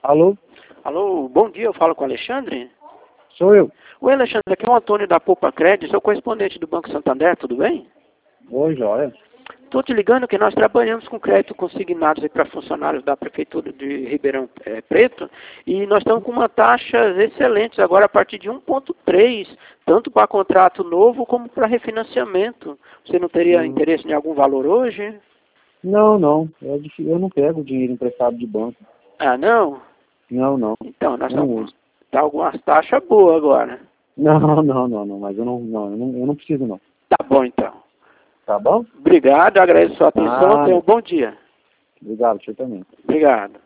Alô? Alô, bom dia, eu falo com o Alexandre? Sou eu. Oi, Alexandre, aqui é o Antônio da Poupa Crédito, sou correspondente do Banco Santander, tudo bem? Oi, joia. Estou te ligando que nós trabalhamos com crédito consignados para funcionários da Prefeitura de Ribeirão Preto e nós estamos com uma taxas excelentes agora a partir de 1,3, tanto para contrato novo como para refinanciamento. Você não teria interesse em algum valor hoje? Não, não. Eu não pego dinheiro emprestado de banco. Ah, não? Não, não. Então, nós Eu não estamos uso. com algumas taxas boas agora. Não, não. Mas eu não preciso, não. Tá bom, então. Tá bom? Obrigado, agradeço a sua atenção, tenha um Nada. bom dia. Obrigado, você também. Obrigado.